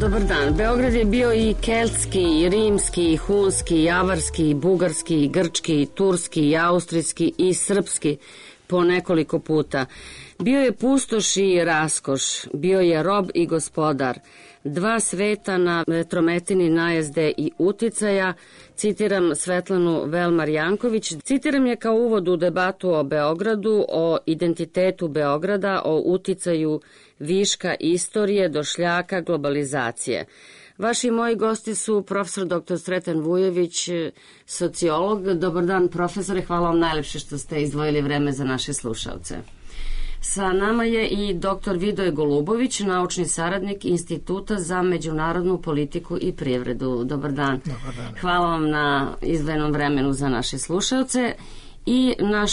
Dobar dan. Beograd je bio i keltski, i rimski, i hunski, i avarski, i bugarski, i grčki, i turski, i austrijski, i srpski po nekoliko puta. Bio je pustoš i raskoš, bio je rob i gospodar. Dva sveta na vetrometini najezde i uticaja, citiram Svetlanu Velmar Janković, citiram je kao uvod u debatu o Beogradu, o identitetu Beograda, o uticaju viška istorije, došljaka, globalizacije. Vaši i moji gosti su profesor dr. Sreten Vujović, sociolog. Dobar dan, profesore, hvala vam najlepše što ste izdvojili vreme za naše slušalce. Sa nama je i dr. Vidoje Golubović, naučni saradnik Instituta za međunarodnu politiku i privredu. Dobar dan. Dobar dan. Hvala vam na izdvojenom vremenu za naše slušalce. I naš,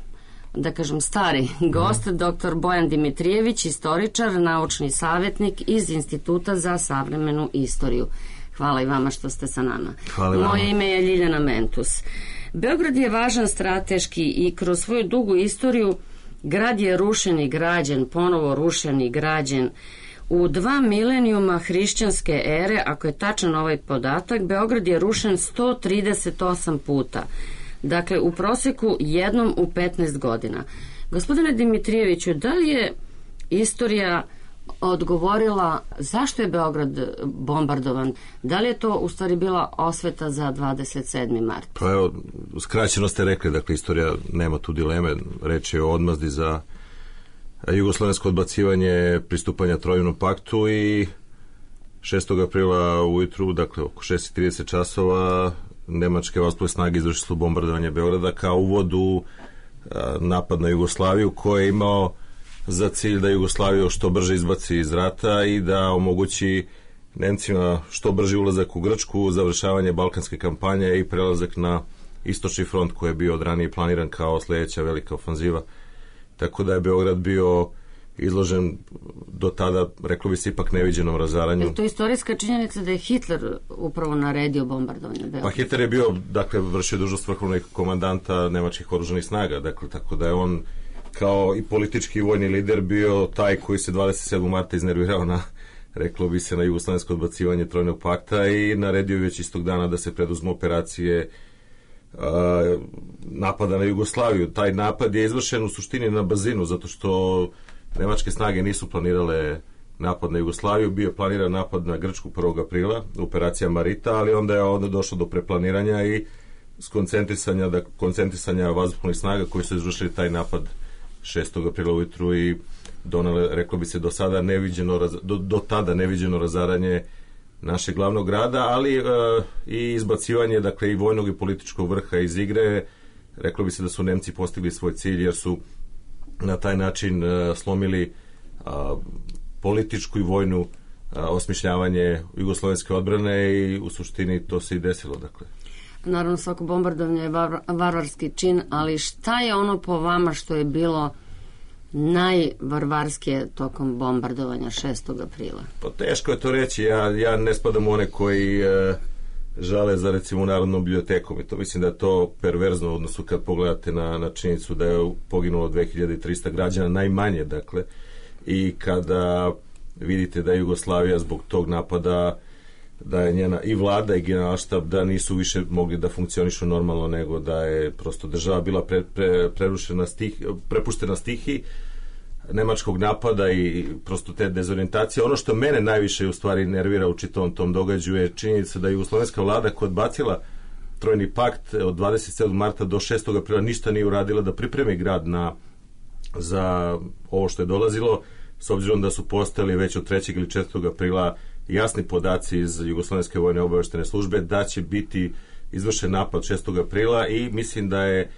da kažem, stari gost, dr. Bojan Dimitrijević, istoričar, naučni savjetnik iz Instituta za savremenu istoriju. Hvala i vama što ste sa nama. Moje ime je Ljiljana Mentus. Beograd je važan strateški i kroz svoju dugu istoriju grad je rušen i građen, ponovo rušen i građen. U 2 milenijuma hrišćanske ere, ako je tačan ovaj podatak, Beograd je rušen 138 puta. Dakle, u proseku jednom u 15 godina. Gospodine Dimitrijeviću, da li je istorija odgovorila zašto je Beograd bombardovan? Da li je to u stvari bila osveta za 27. mart? Pa evo, skraćeno ste rekli, dakle, istorija nema tu dileme, reč je o odmazdi za jugoslovensko odbacivanje pristupanja Trojnom paktu i 6. aprila ujutru, dakle oko 6:30 časova, nemačke vazdušne snage izvršile su bombardovanje Beograda kao uvod u napad na Jugoslaviju, koji je imao za cilj da Jugoslaviju što brže izbaci iz rata i da omogući Nemcima što brži ulazak u Grčku, završavanje balkanske kampanje i prelazak na istočni front koji je bio od ranije planiran kao sljedeća velika ofanziva. Tako da je Beograd bio izložen do tada, reklo bi se, ipak neviđenom razaranju. Je to istorijska činjenica da je Hitler upravo naredio bombardovanje Beograda? Pa Hitler je bio, dakle, vršio dužnost vrhovnog komandanta nemačkih oružanih snaga, dakle, tako da je on kao i politički i vojni lider bio taj koji se 27. marta iznervirao na, reklo bi se, na jugoslovensko odbacivanje Trojnog pakta i naredio već istog dana da se preduzmu operacije napada na Jugoslaviju. Taj napad je izvršen u suštini na brzinu, zato što nemačke snage nisu planirale napad na Jugoslaviju, bio planiran napad na Grčku 1. aprila, operacija Marita, ali onda je došlo do preplaniranja i koncentrisanja vazdušnih snaga koji su izvršili taj napad 6. aprila ujutru i donale, reklo bi se, do tada neviđeno razaranje našeg glavnog grada, ali i izbacivanje, dakle, i vojnog i političkog vrha iz igre. Reklo bi se da su Nemci postigli svoj cilj jer su na taj način slomili političku i vojnu osmišljavanje jugoslovenske odbrane i u suštini to se i desilo, dakle. Naravno, svako bombardovanje je varvarski čin, ali šta je ono po vama što je bilo najvarvarskije tokom bombardovanja 6. aprila? Pa teško je to reći. Ja ne spadam u one koji žale za, recimo, Narodnom bibliotekom i to mislim da je to perverzno, odnosno kad pogledate na činjenicu da je poginulo 2300 građana najmanje, dakle, i kada vidite da je Jugoslavija zbog tog napada, da je njena i vlada i generalštab da nisu više mogli da funkcionišu normalno, nego da je prosto država bila prepuštena stihiji nemačkog napada i prosto te dezorijentacije. Ono što mene najviše u stvari nervira u čitavom tom događaju je činjenica da je jugoslovenska vlada koja je odbacila Trojni pakt od 27. marta do 6. aprila ništa nije uradila da pripremi grad za ovo što je dolazilo, s obzirom da su postojali već od 3. ili 4. aprila jasni podaci iz Jugoslovenske vojne obaveštene službe da će biti izvršen napad 6. aprila i mislim da je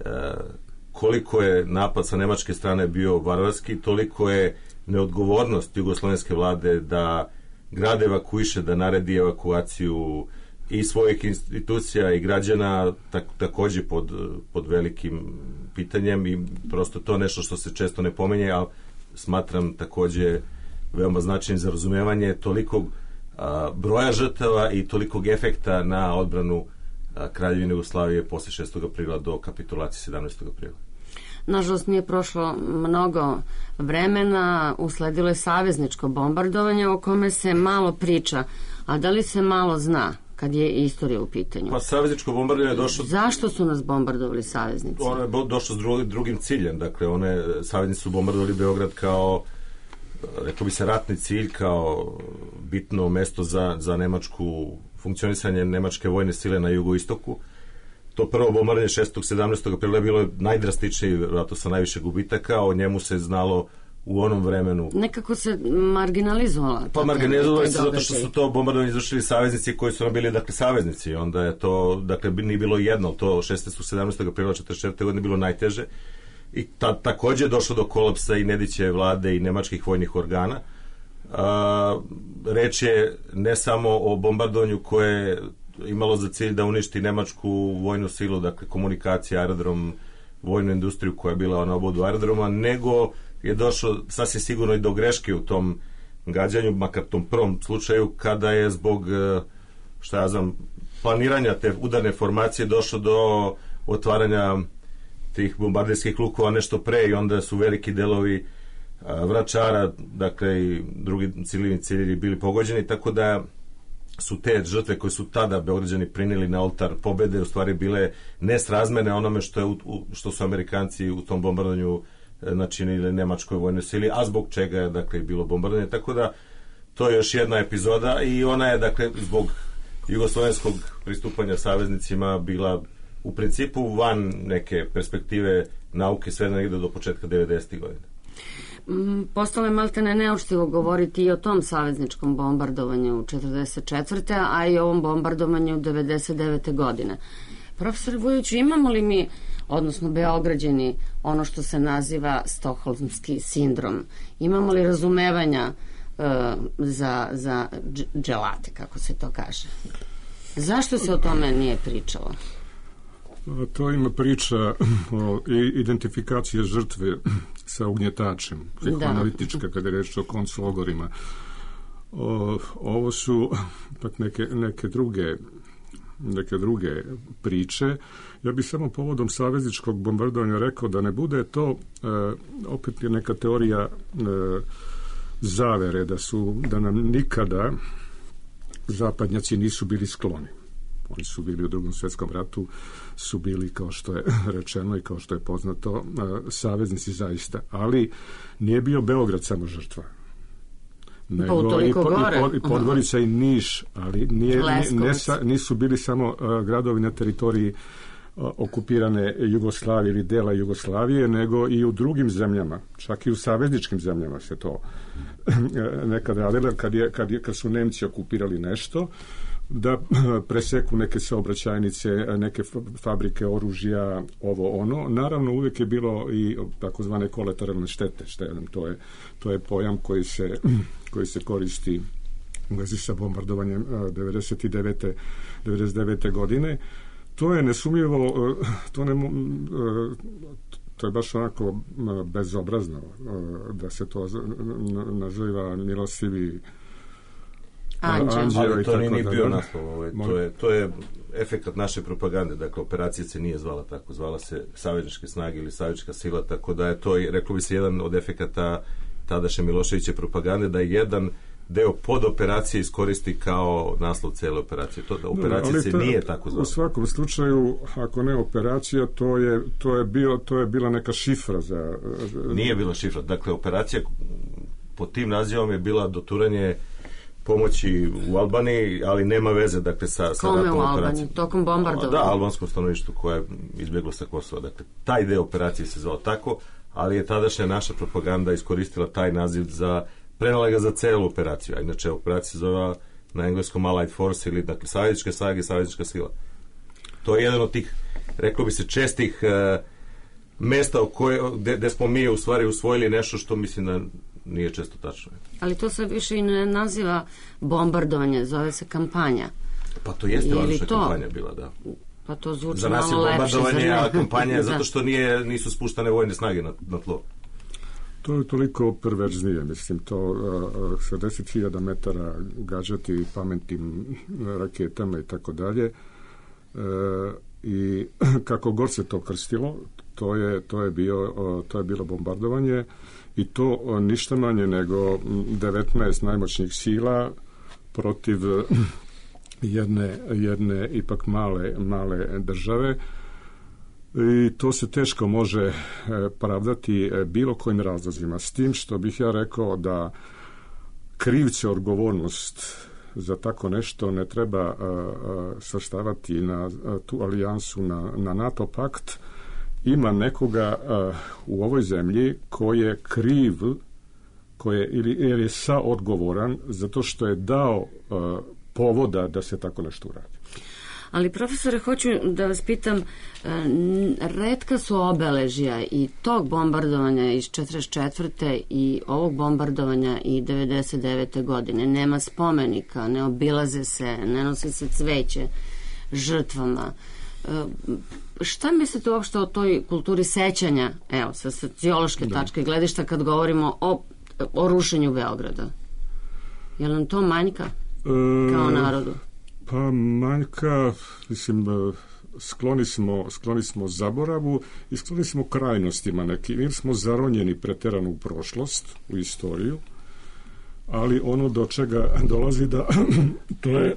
koliko je napad sa nemačke strane bio varvarski, toliko je neodgovornost jugoslovenske vlade da grad evakuiše, da naredi evakuaciju i svojih institucija i građana također pod velikim pitanjem i prosto to nešto što se često ne pomenje, ali smatram također veoma značajnim za razumevanje tolikog broja žrtava i tolikog efekta na odbranu Kraljevine Jugoslavije posle 6. aprila do kapitulacije 17. aprila. Nažalost, nije prošlo mnogo vremena, usledilo je savezničko bombardovanje o kome se malo priča, a da li se malo zna kad je istorija u pitanju? Pa savezničko bombardovanje je došlo... Zašto su nas bombardovali saveznici? Ono je došlo s drugim ciljem, dakle, saveznici su bombardovali Beograd kao, rekao bi se, ratni cilj, kao bitno mesto za nemačku funkcionisanje nemačke vojne sile na jugoistoku. To prvo bombardovanje 6. 17. aprila je bilo najdrastičnije, vjerojatno sa najviše gubitaka, o njemu se znalo u onom vremenu. Nekako se marginalizovala. Pa marginalizovali se zato što su to bombardovanje izvršili saveznici koji su nam bili, dakle, saveznici. Onda je to, dakle, nije bilo jedno, to 16. 17. aprila 1944. godine bilo najteže. I također je došlo do kolapsa i Nedićeve vlade i nemačkih vojnih organa. Reč je ne samo o bombardovanju koje je imalo za cilj da uništi nemačku vojnu silu, dakle komunikacije, aerodrom, vojnu industriju koja je bila na obodu aerodroma, nego je došlo sasvim sigurno i do greške u tom gađanju, makar tom prvom slučaju, kada je zbog, planiranja te udarne formacije došlo do otvaranja tih bombarderskih lukova nešto pre i onda su veliki delovi Vračara, dakle i drugi ciljevi bili pogođeni, tako da su te žrtve koje su tada Beograđani prinili na oltar pobede u stvari bile nesrazmerne onome što su Amerikanci u tom bombardovanju načinili nemačkoj vojnoj sili, a zbog čega je, dakle, bilo bombardovanje. Tako da to je još jedna epizoda i ona je, dakle, zbog jugoslovenskog pristupanja saveznicima bila u principu van neke perspektive nauke sve negde do početka 90. godina. Postalo je maltene neučtivo govoriti i o tom savezničkom bombardovanju 44. a i o ovom bombardovanju 99. godine. Profesor Vujović, imamo li mi, odnosno Beograđani, ono što se stokholmski sindrom? Imamo li razumevanja za dželate, kako se to kaže? Zašto se o tome nije pričalo? To ima priča o identifikaciji žrtve sa ugnjetačem, psihoanalitička, kada je reč o konclogorima. Ovo su pak neke druge priče. Ja bih samo povodom savezničkog bombardovanja rekao da ne bude to opet je neka teorija zavere, da nam nikada zapadnjaci nisu bili skloni. Oni su bili u Drugom svjetskom ratu, su bili, kao što je rečeno i kao što je poznato, saveznici zaista. Ali nije bio Beograd samo žrtva. Nego i Podgorica i Niš, ali nisu bili samo gradovi na teritoriji okupirane Jugoslavije ili dela Jugoslavije, nego i u drugim zemljama, čak i u savezničkim zemljama se to nekad radilo, kad su Nemci okupirali nešto, da preseku neke saobraćajnice, neke fabrike oružja, ovo ono. Naravno, uvijek je bilo i takozvane kolateralne štete. To je pojam koji se koristi u vezi sa bombardovanjem 99. godine. To je nesumnjivo, to je baš onako bezobrazno da se to naziva milostivi anđeo. Ali to nije bio naslov. To je efekat naše propagande. Dakle, operacija se nije zvala tako. Zvala se savezničke snage ili saveznička sila, tako da je to, reklo bi se, jedan od efekata tadašnje Miloševiće propagande, da je jedan deo pod operacije iskoristi kao naslov cele operacije. To da operacija se nije tako zvala. U svakom slučaju, ako ne operacija, to je bila neka šifra za... Nije bila šifra. Dakle, operacija pod tim nazivom je bila doturanje pomoći u Albaniji, ali nema veze, dakle, sa kome u Albaniji? Tokom bombardovanja? Da, albanskom stanovništvu koje je izbjeglo sa Kosova. Dakle, taj deo operacije se zvao tako, ali je tadašnja naša propaganda iskoristila taj naziv prenala ga za celu operaciju, a inače operacija se zove na engleskom Allied Force ili, dakle, savezničke snage, saveznička sila. To je jedan od tih, reklo bi se, čestih mesta gde smo mi u stvari usvojili nešto što mislim da nije često tačno. Ali to se više i ne naziva bombardovanje, zove se kampanja. Pa to jeste važna kampanja bila, da. Pa to zvuči za nas je bombardovanje, a kampanja je zato što nisu spuštane vojne snage na tlo. To je toliko perverznije, mislim, to sa 10.000 metara gađati pametnim raketama i tako dalje. I kako god se to krstilo, To je bilo bombardovanje i to ništa manje nego 19 najmoćnijih sila protiv jedne ipak male države. I to se teško može pravdati bilo kojim razlozima. S tim što bih ja rekao da krivce odgovornost za tako nešto ne treba svrstavati na tu alijansu, na NATO pakt. Ima nekoga u ovoj zemlji ko je kriv, ili je saodgovoran zato što je dao povoda da se tako nešto uradi. Ali, profesore, hoću da vas pitam, retka su obeležja i tog bombardovanja iz 44. i ovog bombardovanja i 99. godine. Nema spomenika, ne obilaze se, ne nosi se cveće žrtvama. Šta mislite uopšte o toj kulturi sećanja, evo, sa sociološke tačke gledišta, kad govorimo o rušenju Beograda? Je li nam to manjka kao narodu? Pa manjka, mislim, skloni smo zaboravu i skloni smo krajnostima nekim, ili smo zaronjeni preterano u prošlost, u istoriju, ali ono do čega dolazi da to je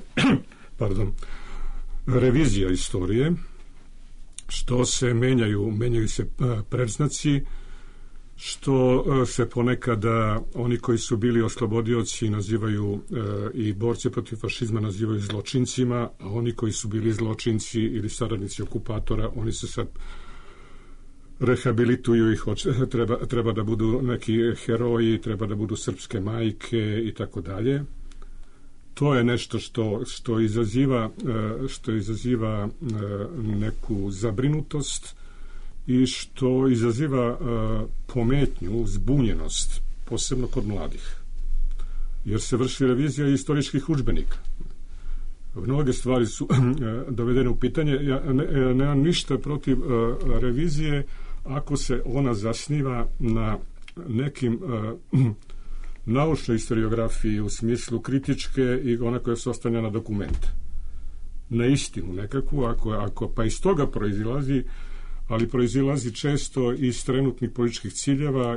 revizija istorije, što se menjaju se predznaci, što se ponekada oni koji su bili oslobodioci nazivaju i borci protiv fašizma nazivaju zločincima, a oni koji su bili zločinci ili saradnici okupatora, oni se sad rehabilituju ih, treba da budu neki heroji, treba da budu srpske majke i tako dalje. To je nešto što izaziva neku zabrinutost i što izaziva pometnju, zbunjenost, posebno kod mladih. Jer se vrši revizija istorijskih udžbenika. Mnoge stvari su dovedene u pitanje. Ja nemam ništa protiv revizije ako se ona zasniva na nekim naučnoj historiografiji u smislu kritičke i ona koja se ostavlja na dokumente. Na istinu nekakvu, ako pa iz toga proizilazi često iz trenutnih političkih ciljeva,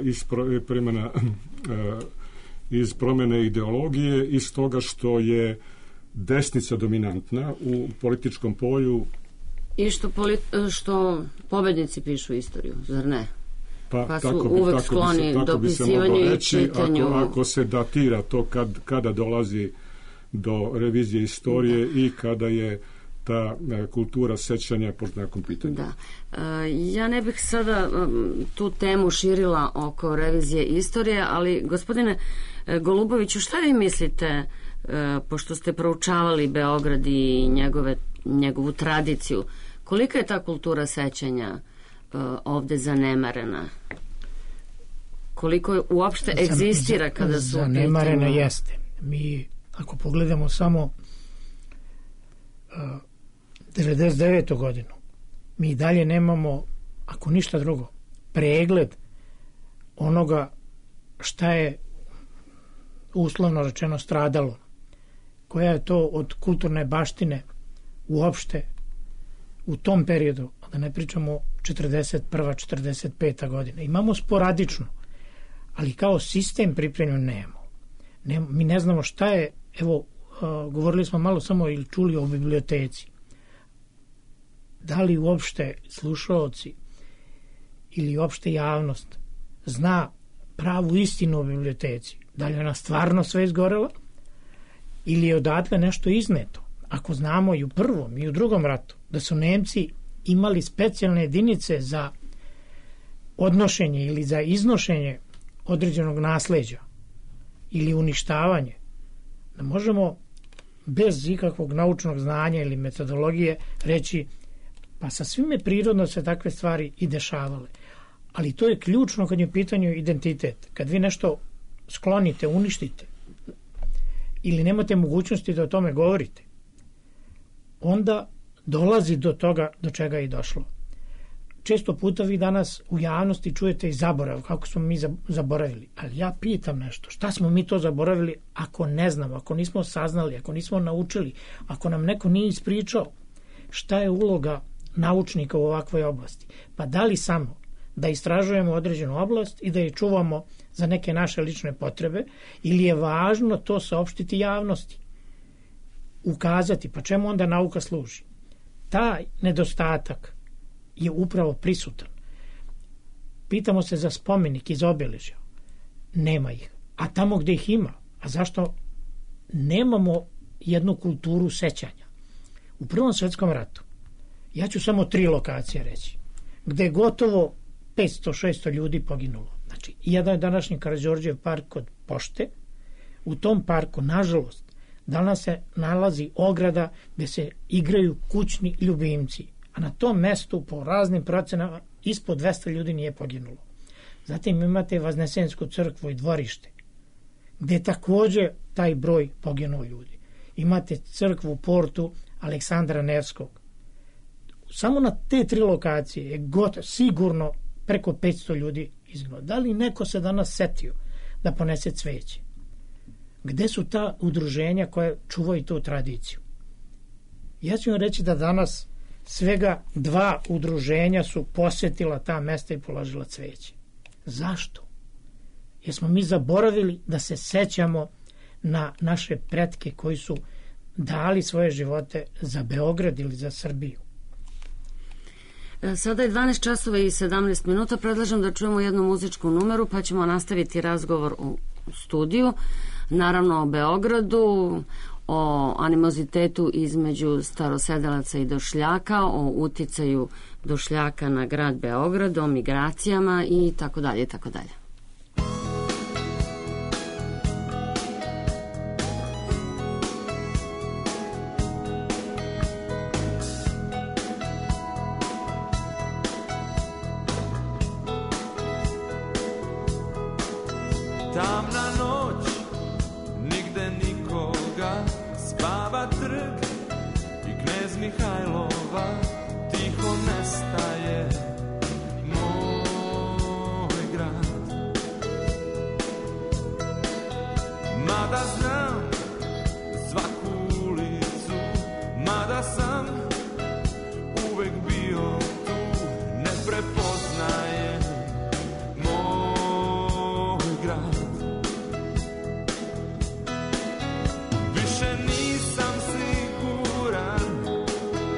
iz promjene ideologije, iz toga što je desnica dominantna u političkom polju. I što pobednici pišu istoriju, zar ne? Pa su uvek skloni dopisivanju i čitanju. Ako se datira to kada dolazi do revizije istorije i kada je ta kultura sećanja pod znakom pitanja. Da. Ja ne bih sada tu temu širila oko revizije istorije, ali gospodine Goluboviću, šta vi mislite, pošto ste proučavali Beograd i njegovu tradiciju, kolika je ta kultura sećanja ovde zanemarena? Koliko uopšte egzistira kada su zanemarena jeste. Mi, ako pogledamo samo 99. godinu, mi dalje nemamo, ako ništa drugo, pregled onoga šta je uslovno rečeno stradalo, koja je to od kulturne baštine uopšte u tom periodu, da ne pričamo 41. 45. godina. Imamo sporadično, ali kao sistem pripremljen nemamo. Mi ne znamo šta je, evo, govorili smo malo samo ili čuli o biblioteci. Da li uopšte slušaoci ili uopšte javnost zna pravu istinu o biblioteci? Da li je ona stvarno sve izgorela ili je odatle nešto izneto? Ako znamo i u prvom i u drugom ratu da su Nemci imali specijalne jedinice za odnošenje ili za iznošenje određenog nasleđa ili uništavanje, da možemo bez ikakvog naučnog znanja ili metodologije reći pa sasvim je prirodno se takve stvari i dešavale. Ali to je ključno kad je u pitanju identitet. Kad vi nešto sklonite, uništite ili nemate mogućnosti da o tome govorite, onda dolazi do toga do čega je i došlo. Često puta vi danas u javnosti čujete i zaborav, kako smo mi zaboravili. Ali ja pitam nešto, šta smo mi to zaboravili ako ne znamo, ako nismo saznali, ako nismo naučili, ako nam neko nije ispričao šta je uloga naučnika u ovakvoj oblasti? Pa da li samo da istražujemo određenu oblast i da je čuvamo za neke naše lične potrebe, ili je važno to saopštiti javnosti, ukazati, pa čemu onda nauka služi? Taj nedostatak je upravo prisutan. Pitamo se za spomenik iz obeležja. Nema ih. A tamo gde ih ima, a zašto nemamo jednu kulturu sećanja? U Prvom svetskom ratu, ja ću samo 3 lokacije reći, gde je gotovo 500-600 ljudi poginulo. Znači, jedan je današnji Karađorđev park kod Pošte. U tom parku, nažalost, danas se nalazi ograda gde se igraju kućni ljubimci, a na tom mestu po raznim procenama ispod 200 ljudi nije poginulo. Zatim imate Vaznesensku crkvu i dvorište, gde je takođe taj broj poginuo ljudi. Imate crkvu u portu Aleksandra Nevskog. Samo na te 3 lokacije je sigurno preko 500 ljudi izginulo. Da li neko se danas setio da ponese cveće? Gde su ta udruženja koje čuvaju tu tradiciju? Ja ću vam reći da danas svega 2 udruženja su posetila ta mesta i položila cveće. Zašto? Jer smo mi zaboravili da se sećamo na naše pretke koji su dali svoje živote za Beograd ili za Srbiju. Sada je 12 časova i 17 minuta. Predlažem da čujemo jednu muzičku numeru, pa ćemo nastaviti razgovor u studiju. Naravno o Beogradu, o animozitetu između starosedelaca i došljaka, o uticaju došljaka na grad Beograd, o migracijama i tako dalje, tako dalje. Tamna noć, nigde nikoga, spava trg i Knez Mihajlova tiho nestaje moj grad. Mada znam svaku ulicu, mada sam uvek bio tu, ne prepoznajem moj grad. Više nisam siguran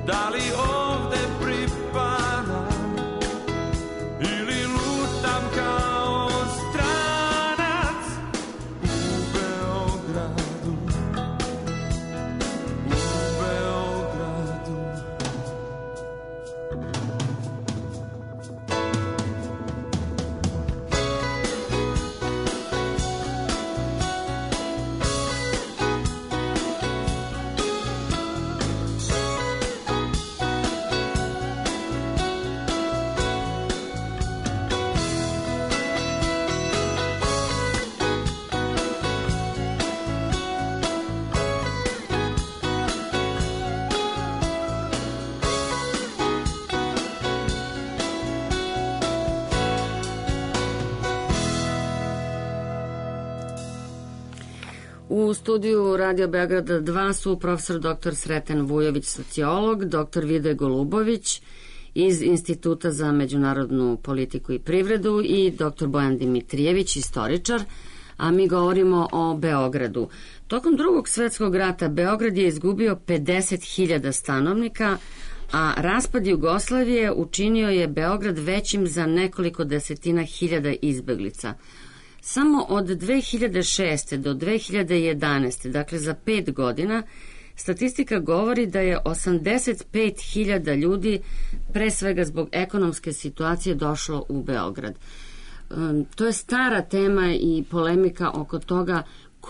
da li ovde pripadam ili lutam kao stranac u Beogradu, u Beogradu. U studiju Radio Beograda 2 su profesor dr. Sreten Vujović, sociolog, dr. Vide Golubović iz Instituta za međunarodnu politiku i privredu i dr. Bojan Dimitrijević, istoričar, a mi govorimo o Beogradu. Tokom Drugog svetskog rata Beograd je izgubio 50.000 stanovnika, a raspad Jugoslavije učinio je Beograd većim za nekoliko desetina hiljada izbeglica. Samo od 2006. do 2011. dakle za 5 godina, statistika govori da je 85.000 ljudi, pre svega zbog ekonomske situacije, došlo u Beograd. To je stara tema i polemika oko toga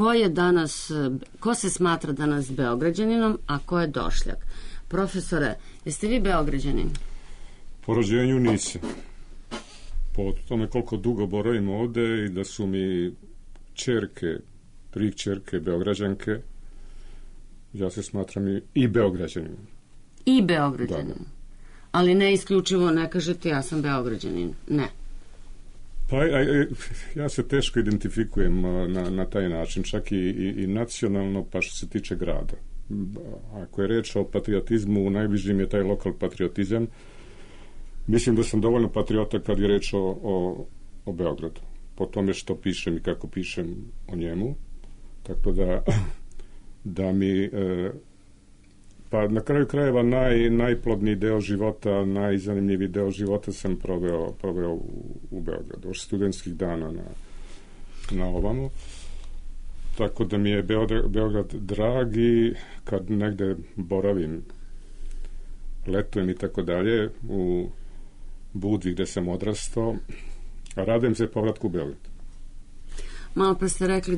ko se smatra danas Beograđaninom, a ko je došljak. Profesore, jeste vi Beograđanin? Po rođenju nisam. Po tome koliko dugo boravim ovde i da su mi tri kćerke Beograđanke, ja se smatram i Beograđanin. I Beograđanin. Da. Ali ne isključivo, ne kažete ja sam Beograđanin. Ne. Pa ja se teško identifikujem na taj način, čak i nacionalno, pa što se tiče grada. Ako je reč o patriotizmu, najbližim je taj lokal patriotizam. Mislim da sam dovoljno patriota kad je reč o Beogradu. Po tome što pišem i kako pišem o njemu. Tako da mi pa na kraju krajeva najplodniji deo života, najzanimljiviji deo života sam proveo u Beogradu. Od studentskih dana na ovamo. Tako da mi je Beograd drag i kad negde boravim, letujem i tako dalje, u Budvi gde sam odrastao, a radujem se povratku u Beograd. Malo pre ste rekli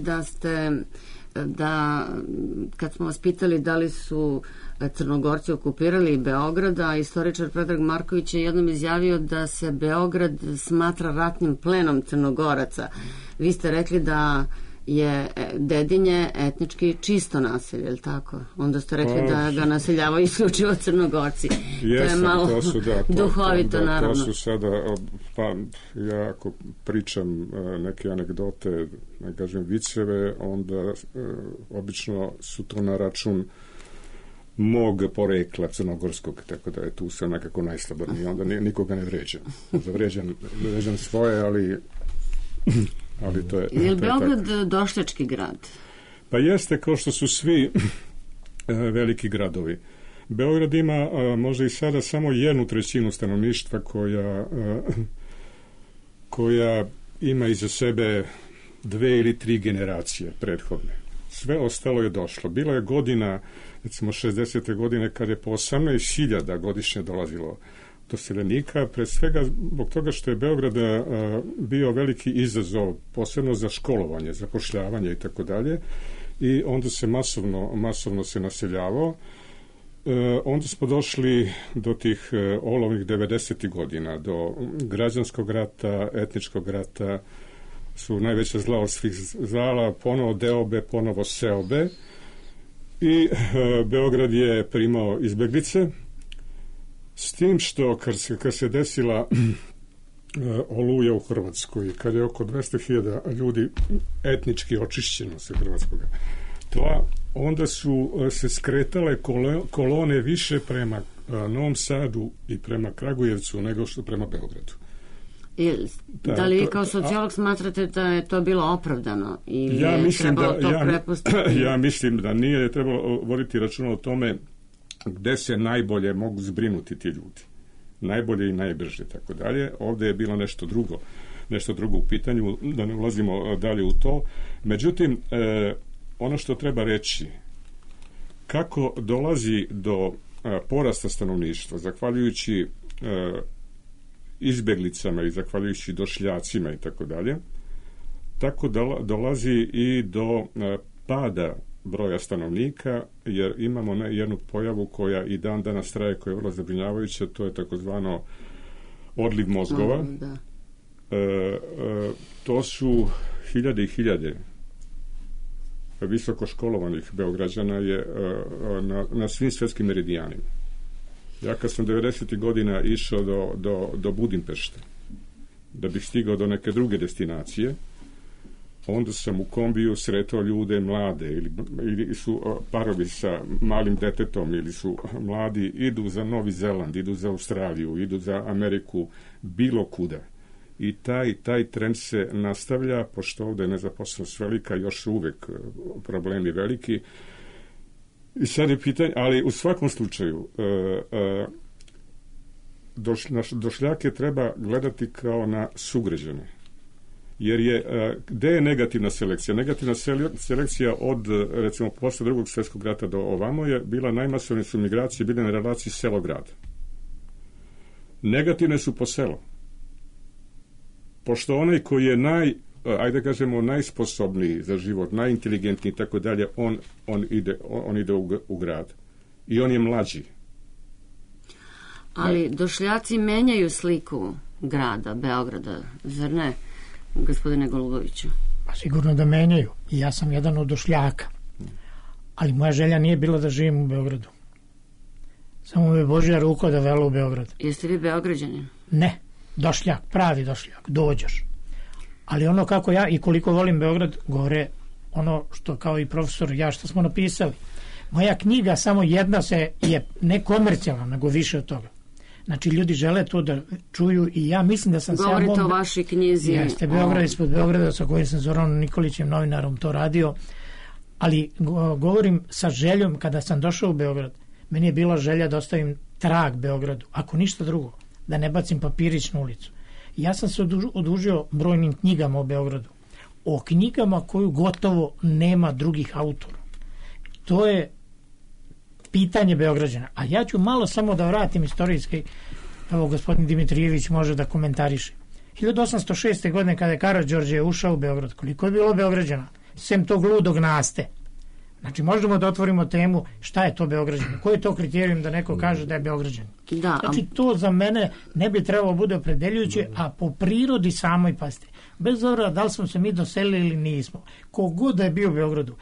da kad smo vas pitali da li su Crnogorci okupirali Beograd, a istoričar Predrag Marković je jednom izjavio da se Beograd smatra ratnim plenom Crnogoraca. Vi ste rekli da je Dedinje etnički čisto naselje, je li tako? Onda ste rekli da ga naseljavaju isključivo Crnogorci. To je malo duhovito, naravno. To su sada, pa ja ako pričam neke anegdote, ne kažem viceve, onda obično su to na račun mog porekla crnogorskog, tako da je tu sam nekako najslabniji, onda nikoga ne vređam. Vređam svoje, ali to je... Je li Beograd došljački grad? Pa jeste, kao što su svi veliki gradovi. Beograd ima možda i sada samo 1/3 stanovništva koja ima iza sebe 2 ili 3 generacije prethodne. Sve ostalo je došlo. Bila je godina, recimo 60. godine, kad je po 18.000 godišnje dolazilo doseljenika, pre svega zbog toga što je Beograd bio veliki izazov, posebno za školovanje, zapošljavanje i tako dalje, i onda se masovno se naseljavao. Onda smo došli do tih olovnih 90. godina, do građanskog rata, etničkog rata, su najveća zla od svih zala, ponovo deobe, ponovo seobe, i Beograd je primao izbeglice, s tim što kad se desila Oluja u Hrvatskoj, kad je oko 200.000 ljudi etnički očišćeno sa hrvatskoga tla, onda su se skretale kolone više prema Novom Sadu i prema Kragujevcu nego što prema Beogradu. Da li vi kao sociolog smatrate da je to bilo opravdano ili je trebalo to prepustiti? Ja mislim da nije trebalo voditi računa o tome gde se najbolje mogu zbrinuti ti ljudi. Najbolje i najbrže, tako dalje. Ovdje je bilo nešto drugo u pitanju, da ne ulazimo dalje u to. Međutim, ono što treba reći, kako dolazi do porasta stanovništva, zahvaljujući izbeglicama i zahvaljujući došljacima i tako dalje, tako dolazi i do pada broja stanovnika, jer imamo jednu pojavu koja i dan danas traje, koja je vrlo zabrinjavajuća, to je takozvano odliv mozgova. Da. To su hiljade i hiljade visoko školovanih Beograđana je na svim svjetskim meridijanima. Ja kad sam 90. godina išao do Budimpešte, da bih stigao do neke druge destinacije, onda sam u kombiju sretao ljude mlade ili su parovi sa malim detetom ili su mladi, idu za Novi Zeland, idu za Australiju, idu za Ameriku, bilo kuda. I taj trend se nastavlja, pošto ovdje je nezaposlenost velika, još su uvijek problemi veliki. I sad je pitanje, ali u svakom slučaju došljake treba gledati kao na sugrađane. Jer gde je negativna selekcija? Negativna selekcija od, recimo, posle Drugog svjetskog rata do ovamo je bila, najmasovnije su migracije bile na relaciji selo-grad. Negativne su po selo. Pošto onaj koji je najsposobniji za život, najinteligentniji i tako dalje, on ide u grad. I on je mlađi. Ali došljaci menjaju sliku grada, Beograda, zar ne, gospodine Goluboviću? Pa sigurno da menjaju. I ja sam jedan od došljaka. Ali moja želja nije bila da živim u Beogradu. Samo me Božja ruka dovela u Beograd. Jeste vi Beograđanin? Ne. Došljak, pravi došljak, dođeš. Ali ono kako ja i koliko volim Beograd, gore ono što kao i profesor ja što smo napisali. Moja knjiga samo jedna je ne komercijalna, nego više od toga. Znači ljudi žele to da čuju i ja mislim da sam govorite o vašoj knjizi. Jeste, Beograd ispod Beograda, sa kojim sam Zoranom Nikolićem, novinarom, to radio. Ali govorim sa željom, kada sam došao u Beograd, meni je bila želja da ostavim trag Beogradu, ako ništa drugo, da ne bacim papirić na ulicu. Ja sam se odužio brojnim knjigama o Beogradu. O knjigama koju gotovo nema drugih autora. To je pitanje Beograđana. A ja ću malo samo da vratim istorijski, evo gospodin Dimitrijević može da komentariše. 1806. godine kada je Karađorđe ušao u Beograd, koliko je bilo Beograđana? Sem tog ludog Naste. Znači možemo da otvorimo temu šta je to Beograđan. Koji je to kriterijum da neko kaže da je Beograđan? Da, znači to za mene ne bi trebalo bude opredeljujuće, a po prirodi samoj, pazite, bez obzira da li smo se mi doselili ili nismo, kogod da je bio u Beogradu,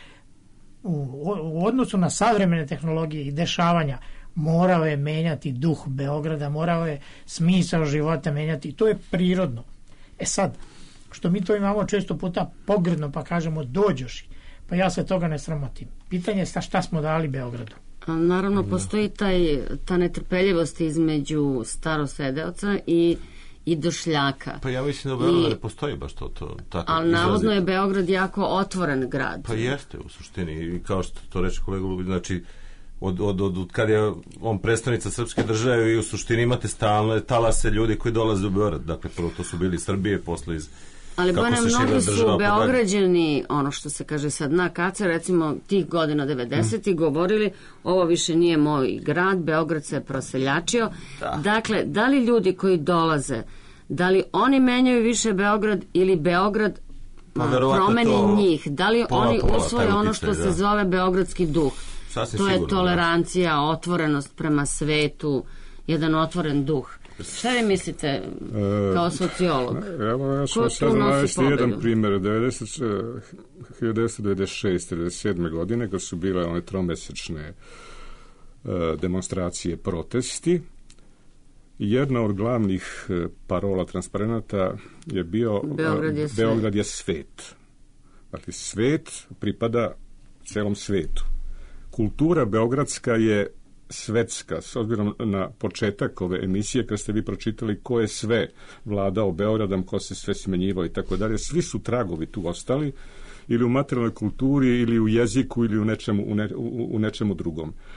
u odnosu na savremene tehnologije i dešavanja, morao je menjati duh Beograda, morao je smisao života menjati, to je prirodno. E sad, što mi to imamo često puta pogrdno, pa kažemo dođoš, pa ja se toga ne sramotim. Pitanje je šta smo dali Beogradu. Naravno, postoji ta netrpeljivost između starosedeoca i došljaka. Pa ja mislim da u Beogradu ne postoji baš to tako. Ali navodno je Beograd jako otvoren grad. Pa jeste u suštini. I kao što to reče kolega Lubić, znači od kad je on predstavnica srpske države i u suštini imate stalne talase ljudi koji dolaze u Beograd. Dakle, prvo to su bili Srbije, posle iz... Ali Bojana, mnogi su Beograđani, ono što se kaže sad na kace, recimo tih godina 90-ih govorili, ovo više nije moj grad, Beograd se proseljačio. Da. Dakle, da li ljudi koji dolaze, da li oni menjaju više Beograd ili Beograd promeni njih? Da li oni usvoje ono što se zove beogradski duh? Sasvim to sigurno, je tolerancija, otvorenost prema svetu, jedan otvoren duh. Šta vi mislite kao sociolog? Evo, ja ću sad navesti jedan primjer. 1996. 1997. godine, kad su bile one tromesečne demonstracije, protesti, jedna od glavnih parola transparenata je bio Beograd je svet. Dakle, svet pripada celom svetu. Kultura beogradska je svetska, s obzirom na početak ove emisije, kad ste vi pročitali ko je sve vladao Beogradom, ko se sve smenjivao i tako dalje, svi su tragovi tu ostali, ili u materijalnoj kulturi, ili u jeziku, ili u nečemu drugom.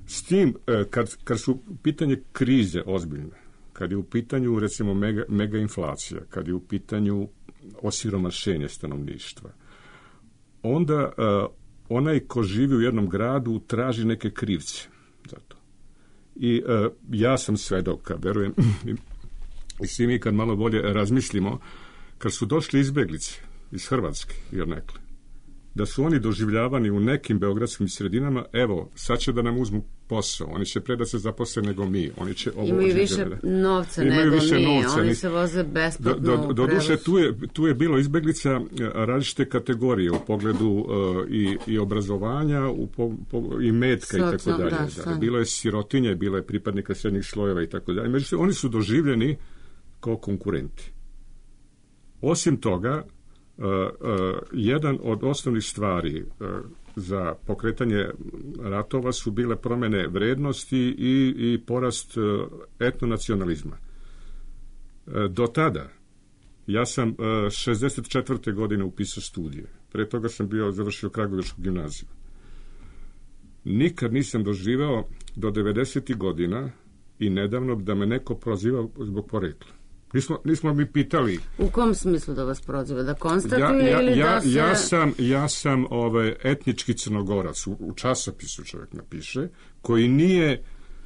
S tim, kad su pitanje krize ozbiljne, kad je u pitanju, recimo, mega inflacija, kad je u pitanju osiromašenje stanovništva, onda onaj ko živi u jednom gradu traži neke krivce za to. I ja sam svedok, verujem, i svi mi kad malo bolje razmislimo, kad su došli izbeglice iz Hrvatske i odnekle, da su oni doživljavani u nekim beogradskim sredinama, evo, sad će da nam uzmu posao, oni će pre da se zaposle nego mi, oni će ovo... Imaju više novca nego mi, oni se voze besplatno. Doduše, tu je bilo izbeglica različite kategorije u pogledu i obrazovanja, i metka i tako dalje. Bilo je sirotinje, bilo je pripadnika srednjih slojeva i tako dalje. Međutim, oni su doživljeni kao konkurenti. Osim toga, jedan od osnovnih stvari za pokretanje ratova su bile promjene vrednosti i porast etnonacionalizma. Do tada, ja sam 64. godine upisao studije. Pre toga sam završio Kragujevačku gimnaziju. Nikad nisam doživeo do 90. godina i nedavno da me neko prozivao zbog porekla. Nismo mi pitali. U kom smislu da vas proziva? Da konstatuje ili da se... Ja sam etnički Crnogorac, u časopisu čovjek napiše, koji nije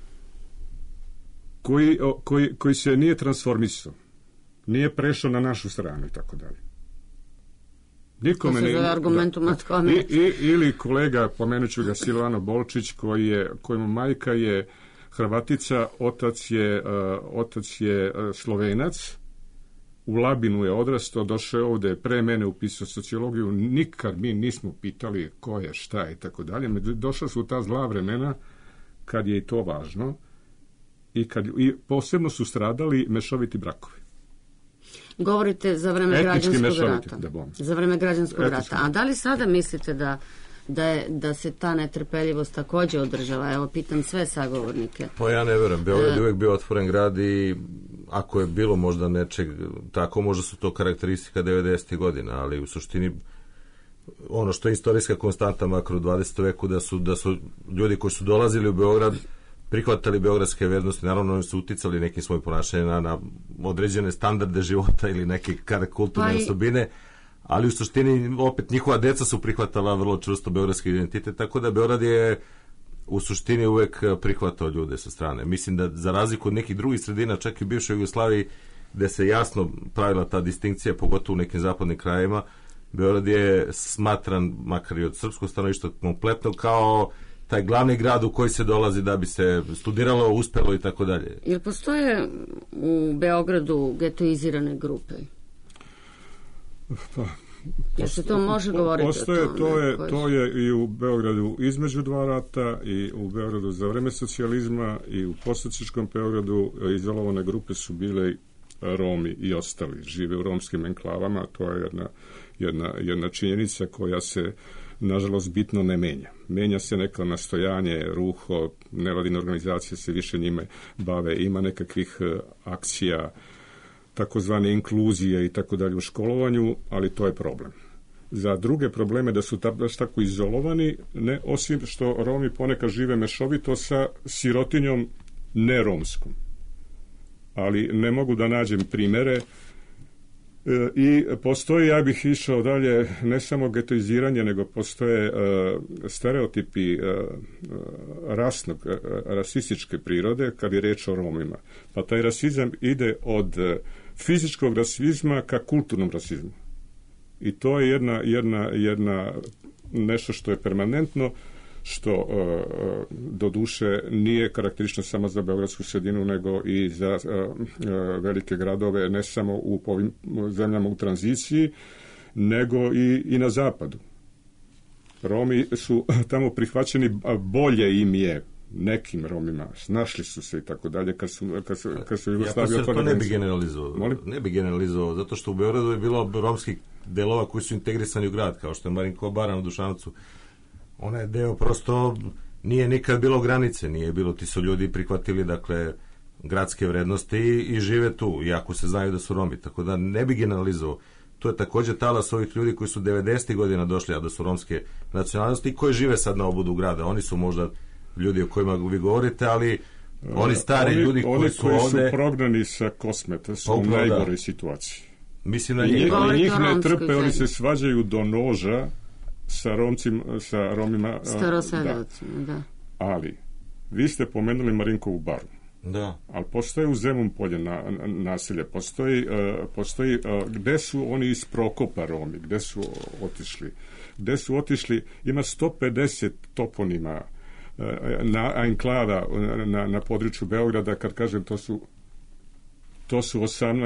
koji se nije transformisao, nije prešao na našu stranu i tako dalje. Nikome ne... argumentum ad hominem. Ili kolega, pomenut ću ga, Silvano Bolčić, kojemu majka je Hrvatica, otac je Slovenac, u Labinu je odrastao, došao ovdje, pre mene upisao sociologiju, nikad mi nismo pitali ko je, šta je i tako dalje. Došla su ta zla vremena kad je i to važno i posebno su stradali mešoviti brakovi. Govorite za vreme građanskog rata. Za vreme građanskog rata. A da li sada mislite da se ta netrpeljivost također održava? Evo, pitam sve sagovornike. Pa ja ne vjerujem. Beograd je uvijek bio otvoren grad i ako je bilo možda nečeg tako, možda su to karakteristika 90. godina, ali u suštini ono što je istorijska konstanta makar u 20. veku da su ljudi koji su dolazili u Beograd prihvatali beogradske vrednosti, naravno oni su uticali nekim svojim ponašanjem na određene standarde života ili neke kulturne osobine, ali u suštini opet njihova deca su prihvatala vrlo čvrsto beogradski identitet, tako da Beograd je u suštini uvek prihvatao ljude sa strane. Mislim da za razliku od nekih drugih sredina, čak i u bivšoj Jugoslaviji, gde se jasno pravila ta distinkcija, pogotovo u nekim zapadnim krajevima, Beograd je smatran, makar i od srpskog stanovišta, kompletno kao taj glavni grad u koji se dolazi da bi se studiralo, uspelo i tako dalje. Jel postoje u Beogradu getoizirane grupe? Pa, jer se to može govoriti postoje, o tome? To je i u Beogradu između dva rata, i u Beogradu za vreme socijalizma, i u postsocijalističkom Beogradu izolovane grupe su bile Romi i ostali. Žive u romskim enklavama, to je jedna činjenica koja se nažalost bitno ne menja. Menja se neko nastojanje, ruho, nevladine organizacije se više njime bave, ima nekakvih akcija, takozvane inkluzije i tako dalje u školovanju, ali to je problem. Za druge probleme da su baš tako izolovani, ne, osim što Romi ponekad žive mešovito sa sirotinjom neromskom. Ali ne mogu da nađem primere. I postoji, ja bih išao dalje, ne samo getoiziranje, nego postoje stereotipi rasističke prirode kad je reč o Romima. Pa taj rasizam ide od fizičkog rasizma ka kulturnom rasizmu. I to je jedna nešto što je permanentno, što doduše nije karakteristično samo za beogradsku sredinu, nego i za velike gradove, ne samo u ovim zemljama u tranziciji, nego i na zapadu. Romi su tamo prihvaćeni, bolje im je nekim Romima, snašli su se i tako dalje kad su Jugoslaviju otvorili. Ja ne bi generalizovao, zato što u Beogradu je bilo romskih delova koji su integrisani u grad, kao što je Marinko Baran u Dušanovcu. Onaj deo prosto nije nikad bilo granice, nije bilo, ti su ljudi prihvatili, dakle, gradske vrednosti i žive tu, iako se znaju da su Romi, tako da ne bi generalizovao. To je također talas ovih ljudi koji su 90. godina došli, a da su romske nacionalnosti i koji žive sad na obodu grada. Oni su možda ljudi o kojima vi govorite, ali oni stari ljudi koji su ovde... su prognani sa Kosmeta su u najgoroj situaciji. Mislim na njih. Njih ne trpe, zemlji. oni se svađaju do noža sa Romima. Staroseljacima, da. Ali, vi ste pomenuli Marinkovu baru. Da. Ali postoje u Zemun polje naselje, postoji gde su oni iz Prokopa Romi, gde su otišli, ima 150 toponima na enklava na području Beograda, kad kažem to su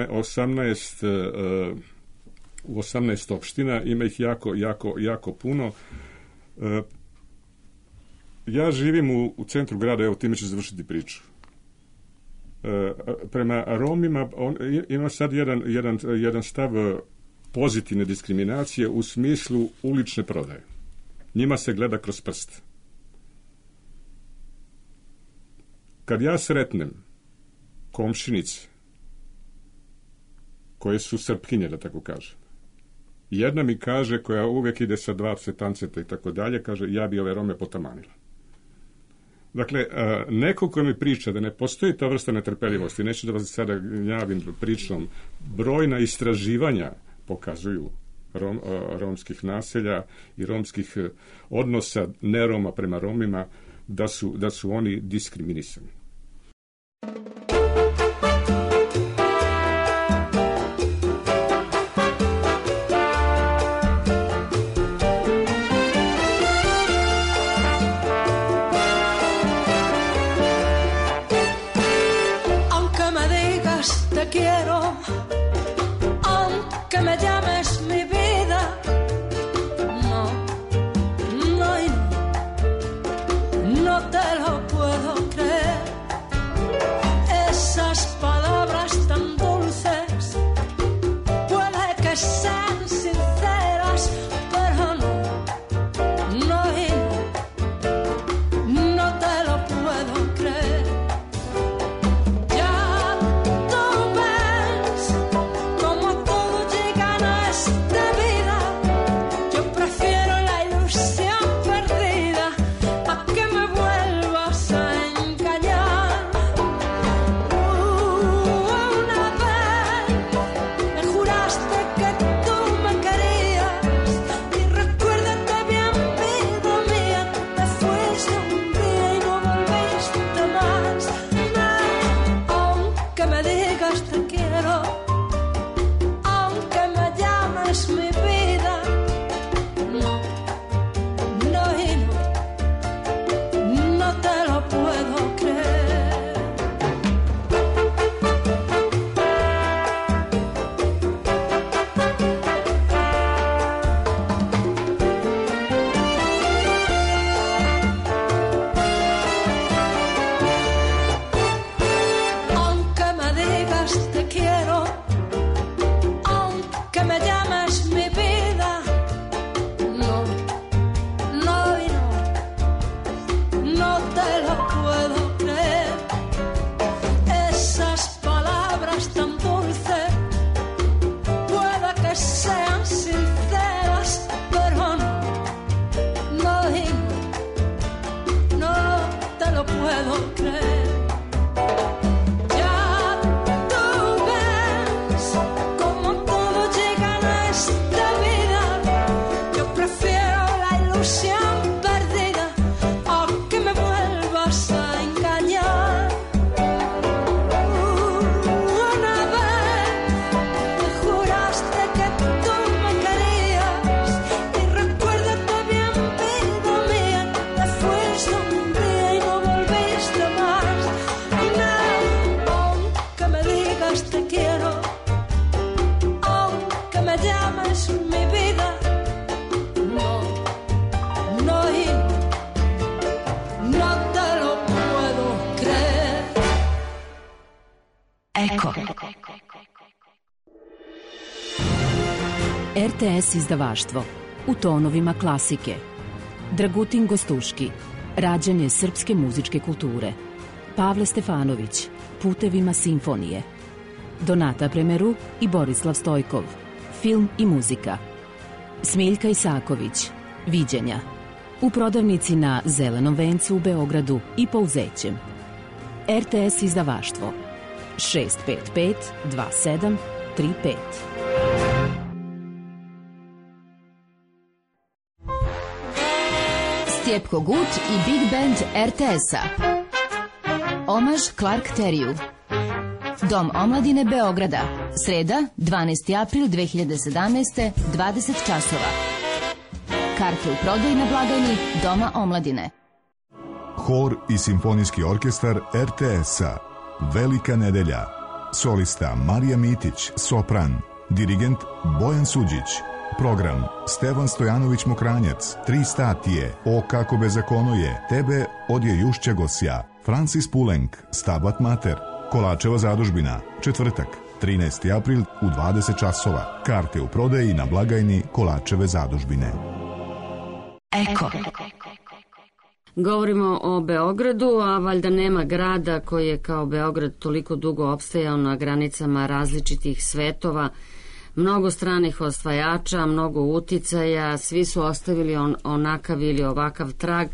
18 opština, ima ih jako puno. Ja živim u centru grada, evo time ću završiti priču. Prema Romima ima sad jedan stav pozitivne diskriminacije u smislu ulične prodaje. Njima se gleda kroz prst. Kad ja sretnem komšinice koje su Srpkinje, da tako kažem, jedna mi kaže, koja uvijek ide sa 2 tanceta i tako dalje, kaže, ja bi ove Rome potamanila. Dakle, neko ko mi priča da ne postoji ta vrsta netrpeljivosti, neću da vas sada javim pričom, brojna istraživanja pokazuju romskih naselja i romskih odnosa ne Roma prema Romima, da su oni diskriminisani. Quiero, aunque me llames mi vida, no, no te lo puedo creer. Esas palabras tan dulces, puede que sean sinceras, pero no te lo puedo creer. RTS izdavaštvo u tonovima klasike. Dragutin Gostuški, rađanje srpske muzičke kulture. Pavle Stefanović, Putevima simfonije. Donata Premeru i Borislav Stojkov, film i muzika. Smiljka Isaković, Viđenja. u prodavnici na Zelenom vencu u Beogradu i Pouzećem. RTS izdavaštvo 655 27 35. Stjepko Gut i Big Band RTS-a. Omaž Clark Terryu. Dom omladine Beograda. Sreda, 12. april 2017. 20 časova. Karte u prodaji na blagajni Doma omladine. Hor i simfonijski orkestar RTS-a. Velika nedelja. Solista Marija Mitić, sopran. Dirigent Bojan Suđić. Program Stevan Stojanović Mokranjac, 3 statije, O kako bezakono je, Tebe odje Jušća Gosja, Francis Pulenk, Stabat Mater, Kolačeva zadužbina, četvrtak, 13. april u 20 časova. Karte u prodaji na blagajni Kolačeve zadužbine. Eko. Govorimo o Beogradu, a valjda nema grada koji je kao Beograd toliko dugo opstajao na granicama različitih svetova, mnogo stranih osvajača, mnogo uticaja, svi su ostavili onakav ili ovakav trag.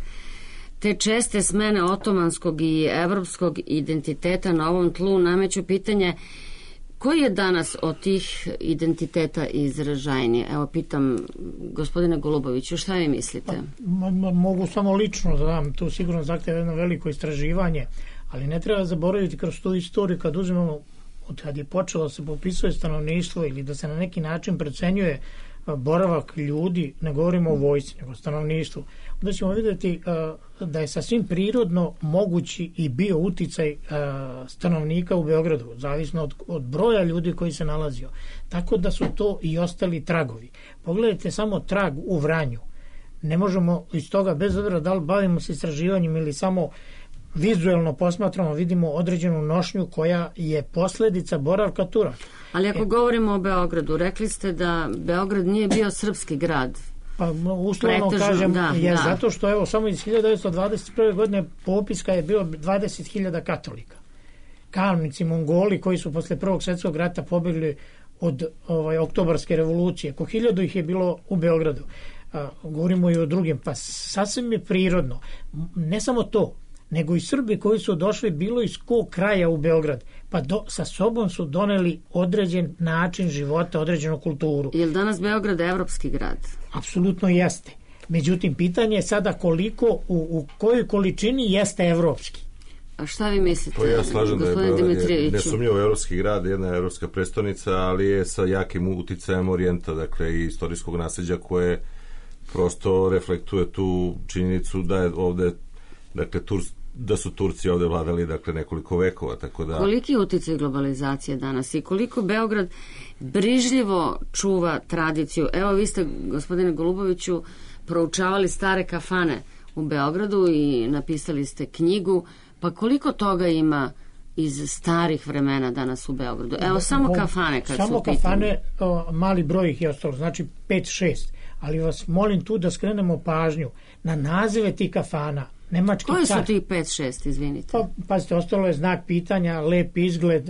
Te česte smene otomanskog i evropskog identiteta na ovom tlu nameću pitanje koji je danas od tih identiteta izražajniji? Evo, pitam gospodine Goluboviću, šta vi mislite? Mogu samo lično da dam, tu sigurno zahteva jedno veliko istraživanje, ali ne treba zaboraviti kroz tu istoriju kad uzmemo od kad je počelo da se popisuje stanovništvo ili da se na neki način procenjuje boravak ljudi, ne govorimo o vojsci, nego stanovništvu, onda ćemo vidjeti da je sasvim prirodno mogući i bio uticaj stanovnika u Beogradu, zavisno od broja ljudi koji se nalazio. Tako da su to i ostali tragovi. Pogledajte samo trag u Vranju. Ne možemo iz toga, bez obzira da li bavimo se istraživanjem ili samo vizuelno posmatramo, vidimo određenu nošnju koja je posljedica boravka Turaka. Ali ako govorimo o Beogradu, rekli ste da Beograd nije bio srpski grad. Pa uslovno kažem, zato što evo samo iz 1921. godine popiska je bilo 20.000 katolika. Kalnici, Mongoli koji su posle Prvog svjetskog rata pobegli od oktobarske revolucije. Oko 1000 ih je bilo u Beogradu. Govorimo i o drugim. Pa sasvim je prirodno. Ne samo to, nego i Srbi koji su došli bilo iz kog kraja u Beograd, pa sa sobom su doneli određen način života, određenu kulturu. Je li danas Beograd evropski grad? Apsolutno jeste. Međutim, pitanje je sada koliko, u kojoj količini jeste evropski. A šta vi mislite, pa ja slažem da je Dimitrijeviću? Nesumnjivo evropski grad, jedna evropska prestonica, ali je sa jakim uticajem orijenta, dakle i istorijskog nasljeđa koje prosto reflektuje tu činjenicu da je ovde, dakle, da su Turci ovde vladali, dakle, nekoliko vekova, tako da... Koliki je uticaj globalizacije danas i koliko Beograd brižljivo čuva tradiciju? Evo, vi ste, gospodine Goluboviću, proučavali stare kafane u Beogradu i napisali ste knjigu, pa koliko toga ima iz starih vremena danas u Beogradu? Evo, samo kafane kad samo su pitanje. Samo kafane, mali broj ih je ostalo, znači 5-6, ali vas molim tu da skrenemo pažnju na nazive tih kafana. Koji su ti 5-6, izvinite? Pa, pazite, ostalo je znak pitanja, lep izgled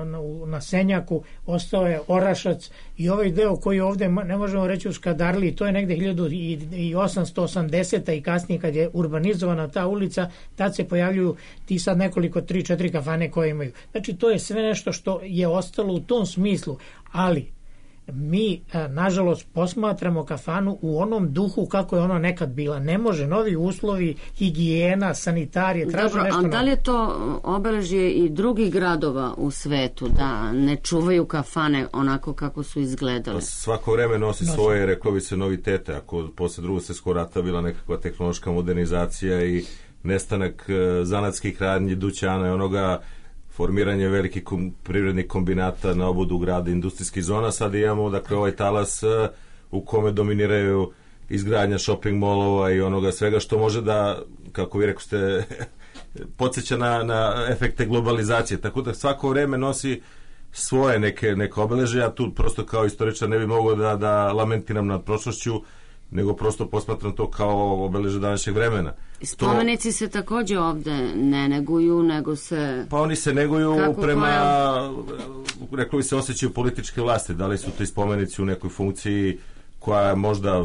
na Senjaku, ostao je Orašac i ovaj deo koji ovde ne možemo reći u Skadarliji, to je negde 1880. i kasnije kad je urbanizovana ta ulica, tad se pojavljuju ti sad nekoliko 3-4 kafane koje imaju. Znači, to je sve nešto što je ostalo u tom smislu, ali mi, nažalost, posmatramo kafanu u onom duhu kako je ona nekad bila. Ne može, novi uslovi, higijena, sanitarije, traže nešto novo. Da li je to obeležje i drugih gradova u svetu, da ne čuvaju kafane onako kako su izgledale? Pa svako vreme nosi svoje, reklo bi se, novitete. Ako posle Drugog svjetskog rata bila nekakva tehnološka modernizacija i nestanak zanatskih radnji, dućana i onoga, formiranje velikih privrednih kombinata na obodu grada, industrijskih zona, sad imamo, dakle, ovaj talas u kome dominiraju izgradnja shopping molova i onoga svega što može da, kako vi rekao ste, podsjeća na efekte globalizacije, tako da svako vreme nosi svoje neke obeleže. Ja tu prosto kao istoričar ne bi mogao da lamentiram nad prošlošću, nego prosto posmatram to kao obeleže današnjeg vremena. Spomenici se takođe ovde ne neguju, nego se... Pa oni se neguju prema, reklo bi se, osjećaju političke vlasti. Da li su ti spomenici u nekoj funkciji koja možda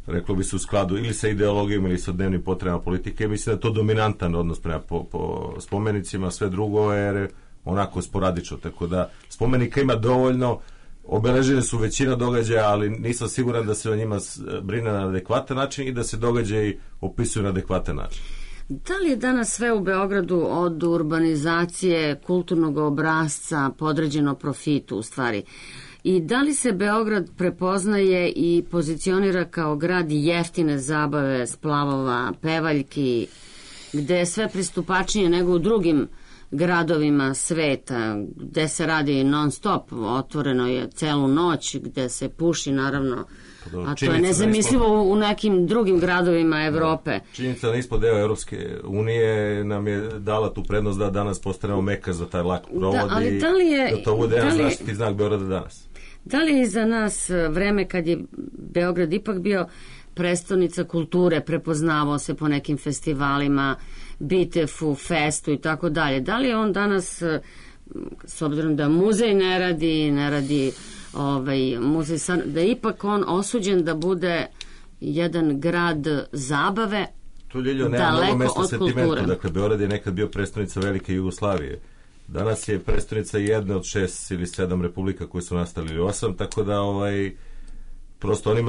reklo bi se u skladu ili sa ideologijom ili sa dnevnim potrebama politike. Mislim da je to dominantan odnos prema po spomenicima, sve drugo je onako sporadično, tako da spomenika ima dovoljno, obeležene su većina događaja, ali nisam siguran da se o njima brine na adekvatan način i da se događaji opisuju na adekvatan način. Da li je danas sve u Beogradu od urbanizacije, kulturnog obrazca podređeno profitu u stvari? I da li se Beograd prepoznaje i pozicionira kao grad jeftine zabave, splavova, pevaljki, gde je sve pristupačnije nego u drugim gradovima sveta, gde se radi non stop, otvoreno je celu noć, gde se puši naravno, a to je nezamislivo u nekim drugim gradovima Evrope. Činjenica da ispod deo Europske unije nam je dala tu prednost da danas postanemo meka za taj lak provod i da to bude jedan zaštitni znak Beograda danas. Da li je iza nas vreme kad je Beograd ipak bio prestonica kulture, prepoznavao se po nekim festivalima, Bitefu, Festu i tako dalje. Da li je on danas, s obzirom da muzej ne radi muzej, da je ipak on osuđen da bude jedan grad zabave, tu Ljiljo nema mnogo mesta sentimentu. Dakle, Beograd je nekad bio prestonica velike Jugoslavije. Danas je prestonica jedne od 6 ili 7 republika koji su nastali, ili 8, tako da prosto on ima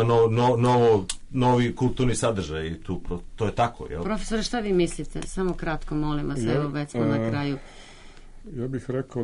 novi kulturni sadržaj i to je tako. Jel? Profesore, šta vi mislite? Samo kratko, molim vas, evo već smo na kraju. Ja bih rekao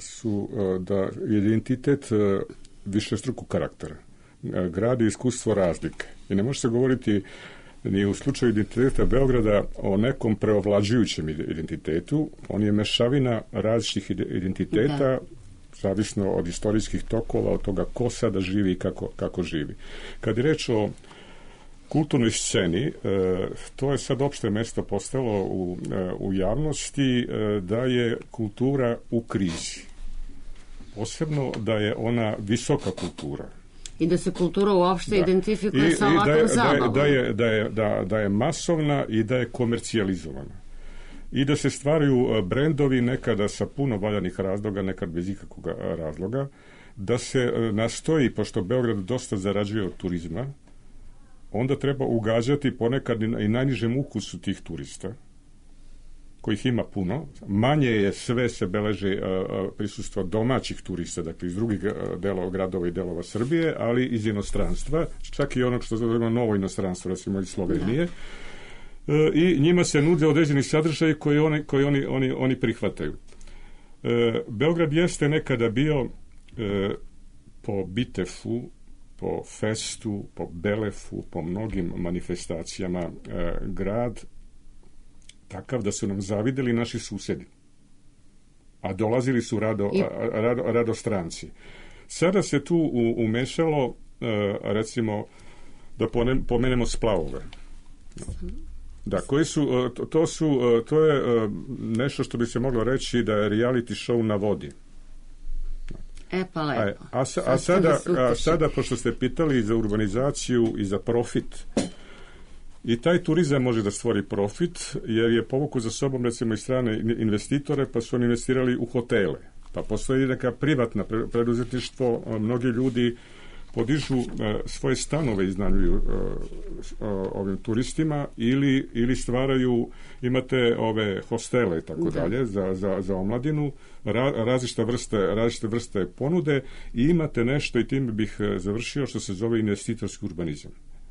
da identitet višestrukog karaktera. Grad je iskustvo razlike. I ne može se govoriti ni u slučaju identiteta Beograda o nekom preovlađujućem identitetu. On je mešavina različitih identiteta, zavisno od istorijskih tokova, od toga ko sada živi i kako živi. Kad je reč o kulturnoj sceni, to je sad opšte mesto postalo u javnosti da je kultura u krizi. Posebno da je ona visoka kultura. I da se kultura uopšte identifikuje sa ovakvom zabavom. Da je masovna i da je komercijalizovana. I da se stvaraju brendovi nekada sa puno valjanih razloga, nekad bez ikakvog razloga, da se nastoji, pošto Beograd dosta zarađuje od turizma, onda treba ugađati ponekad i najnižem ukusu tih turista, kojih ima puno. Manje je, sve se beleže prisustvo domaćih turista, dakle iz drugih delova, gradova i delova Srbije, ali iz inostranstva, čak i onog što zovemo novo inostranstvo, recimo iz Slovenije. I njima se nude određeni sadržaj koji oni prihvataju. Beograd jeste nekada bio po Bitefu, po Festu, po Belefu, po mnogim manifestacijama grad takav da su nam zavideli naši susedi. A dolazili su radostranci. Sada se tu umešalo, recimo, da pomenemo splavove. Da, to je nešto što bi se moglo reći da je reality show na vodi. Pa lepo. A sada, pošto ste pitali za urbanizaciju i za profit, i taj turizam može da stvori profit, jer je povukao za sobom, recimo, i strane investitore, pa su oni investirali u hotele. Pa postoji neka privatna preduzetništvo, mnogi ljudi podižu svoje stanove, iznajmljuju ovim turistima ili stvaraju, imate ove hostele i tako dalje za omladinu, različite vrste ponude i imate nešto, i time bih završio, što se zove investitorski urbanizam.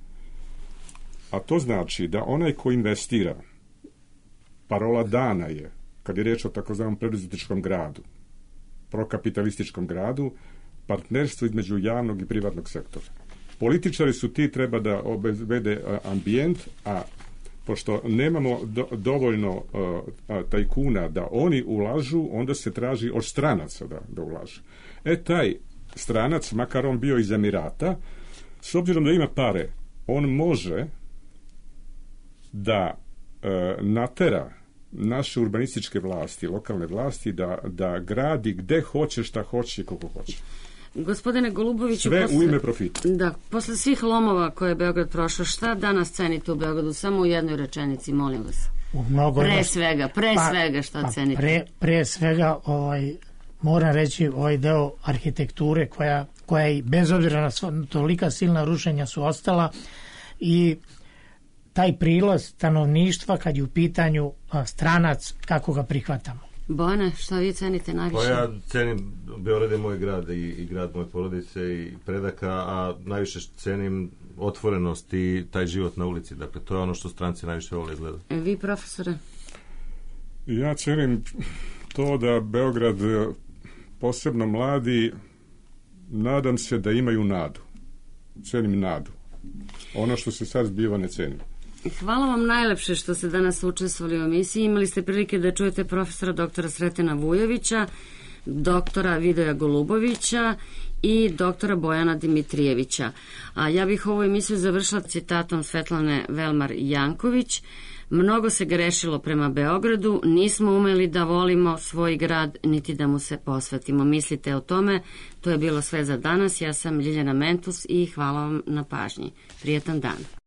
A to znači da onaj ko investira, parola dana je, kad je reč o takozvanom preduzetničkom gradu, prokapitalističkom gradu, partnerstvo između javnog i privatnog sektora. Političari su ti, treba da obezbede ambijent, a pošto nemamo dovoljno tajkuna da oni ulažu, onda se traži od stranaca da ulaže. Taj stranac, makar on bio iz Emirata, s obzirom da ima pare, on može da natera naše urbanističke vlasti, lokalne vlasti, da gradi gde hoće, šta hoće i koliko hoće. Gospodine Goluboviću, sve u ime profita. Da, posle svih lomova koje je Beograd prošao, šta danas cenite u Beogradu? Samo u jednoj rečenici, molim vas. Pre svega šta cenite? Pre svega moram reći ovaj deo arhitekture koja i bez obzira na tolika silna rušenja su ostala, i taj prilaz stanovništva kad je u pitanju stranac, kako ga prihvatamo. Bojane, šta vi cenite najviše? Pa ja cenim, Beograd je moj grad i grad moje porodice i predaka, a najviše cenim otvorenost i taj život na ulici. Dakle, to je ono što stranci najviše vole izgleda. Vi, profesore? Ja cenim to da Beograd, posebno mladi, nadam se da imaju nadu. Cenim nadu. Ono što se sad zbiva ne cenim. Hvala vam najlepše što ste danas učestvovali u emisiji. Imali ste prilike da čujete profesora doktora Sretena Vujovića, doktora Vidoja Golubovića i doktora Bojana Dimitrijevića. A ja bih ovu emisiju završila citatom Svetlane Velmar Janković. Mnogo se grešilo prema Beogradu, nismo umeli da volimo svoj grad, niti da mu se posvetimo. Mislite o tome, to je bilo sve za danas. Ja sam Ljiljana Mentus i hvala vam na pažnji. Prijetan dan.